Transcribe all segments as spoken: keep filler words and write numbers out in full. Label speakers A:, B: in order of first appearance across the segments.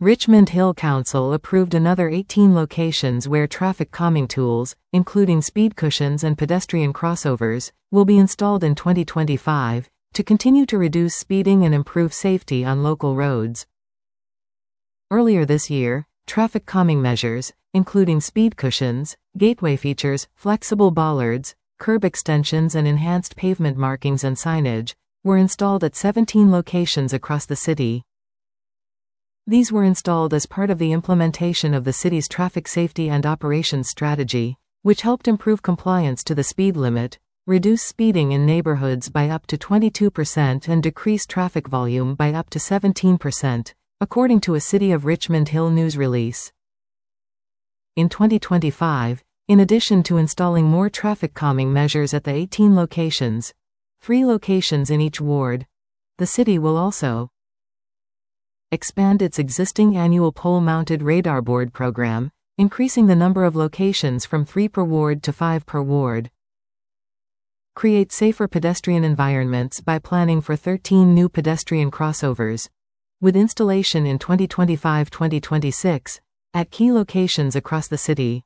A: Richmond Hill Council approved another eighteen locations where traffic calming tools, including speed cushions and pedestrian crossovers, will be installed in twenty twenty-five, to continue to reduce speeding and improve safety on local roads. Earlier this year, traffic calming measures, including speed cushions, gateway features, flexible bollards, curb extensions and enhanced pavement markings and signage, were installed at seventeen locations across the city. These were installed as part of the implementation of the city's traffic safety and operations strategy, which helped improve compliance to the speed limit, reduce speeding in neighborhoods by up to twenty-two percent and decrease traffic volume by up to seventeen percent, according to a City of Richmond Hill news release. In twenty twenty-five, in addition to installing more traffic calming measures at the eighteen locations, three locations in each ward, the city will also expand its existing annual pole-mounted radar board program, increasing the number of locations from three per ward to five per ward. Create safer pedestrian environments by planning for thirteen new pedestrian crossovers, with installation in twenty twenty-five to twenty twenty-six, at key locations across the city.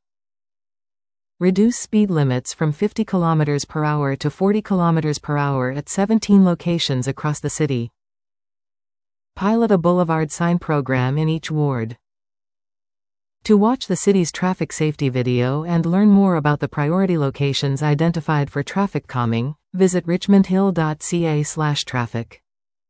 A: Reduce speed limits from fifty kilometers per hour to forty kilometers per hour at seventeen locations across the city. Pilot a boulevard sign program in each ward. To watch the city's traffic safety video and learn more about the priority locations identified for traffic calming, visit richmondhill dot c a slash traffic.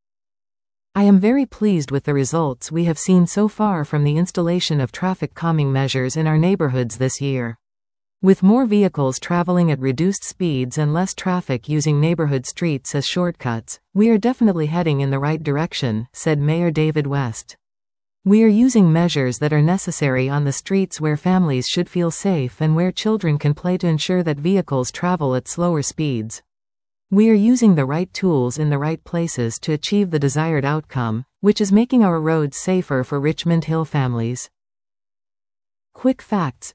A: I am very pleased with the results we have seen so far from the installation of traffic calming measures in our neighborhoods this year. With more vehicles traveling at reduced speeds and less traffic using neighborhood streets as shortcuts, we are definitely heading in the right direction, said Mayor David West. We are using measures that are necessary on the streets where families should feel safe and where children can play to ensure that vehicles travel at slower speeds. We are using the right tools in the right places to achieve the desired outcome, which is making our roads safer for Richmond Hill families. Quick facts.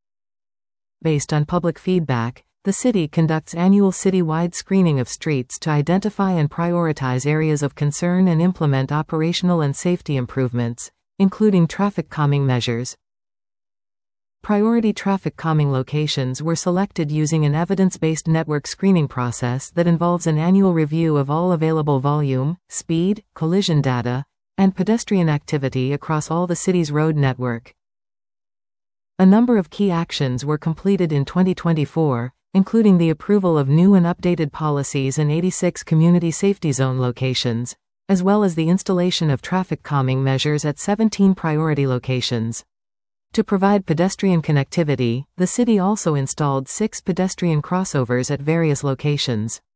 A: Based on public feedback, the city conducts annual city-wide screening of streets to identify and prioritize areas of concern and implement operational and safety improvements, including traffic calming measures. Priority traffic calming locations were selected using an evidence-based network screening process that involves an annual review of all available volume, speed, collision data, and pedestrian activity across all the city's road network. A number of key actions were completed in twenty twenty-four, including the approval of new and updated policies in eighty-six community safety zone locations, as well as the installation of traffic calming measures at seventeen priority locations. To provide pedestrian connectivity, the city also installed six pedestrian crossovers at various locations.